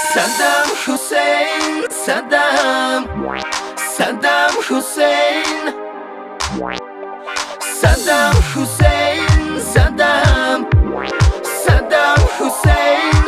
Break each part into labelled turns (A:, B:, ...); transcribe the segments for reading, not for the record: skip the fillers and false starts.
A: Саддам Хусейн, Саддам, Саддам Хусейн, Саддам Хусейн, Саддам, Саддам Хусейн.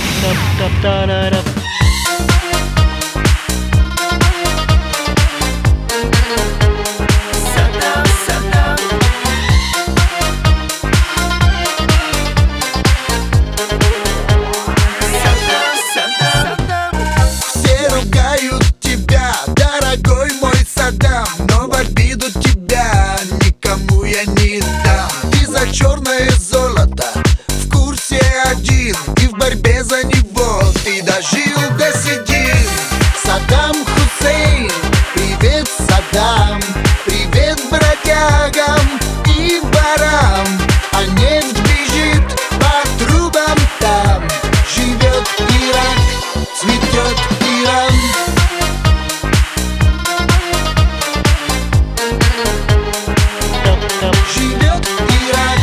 B: Черное золото в курсе один, и в борьбе за него ты дожил до седин. Саддам Хусейн, привет, Саддам, привет бродягам и ворам. А нефть бежит по трубам там, живет Ирак, цветет Иран. Живет Ирак.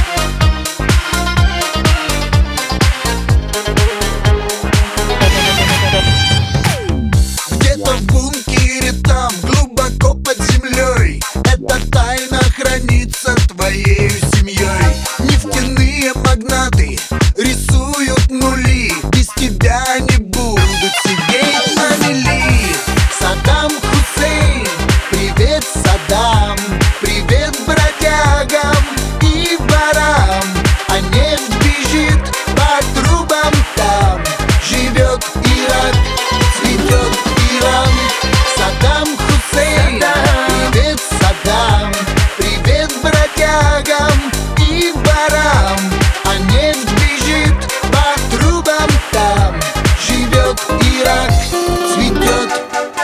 B: Где-то в бункере там, глубоко под землей, эта тайна хранится твоей семьей. Нефтяные магнаты рисуют нули, без тебя они будут сидеть на мели. Саддам Хусейн, привет, Саддам, привет бродягам и ворам. А нефть бежит по трубам там, живет Ирак, цветет Иран. Саддам Хусейн, привет, Саддам, привет бродягам и ворам. А нефть бежит по трубам там, живет Ирак, цветет.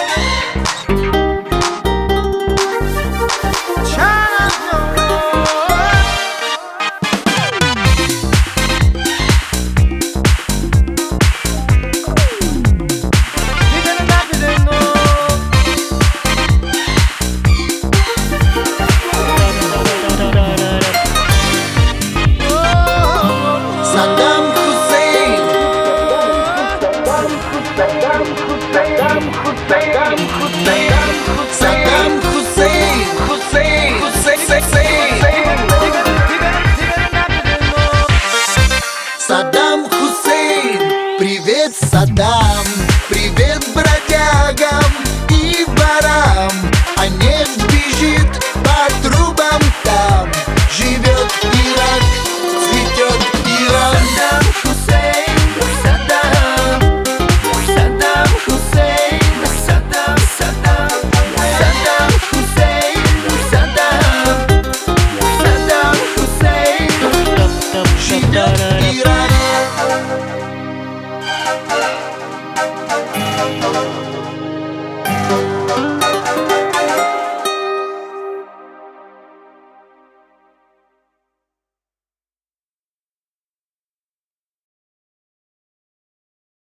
B: Саддам Хусейн, Саддам Хусейн, Хусейн, Саддам Хусейн, привет, Саддам.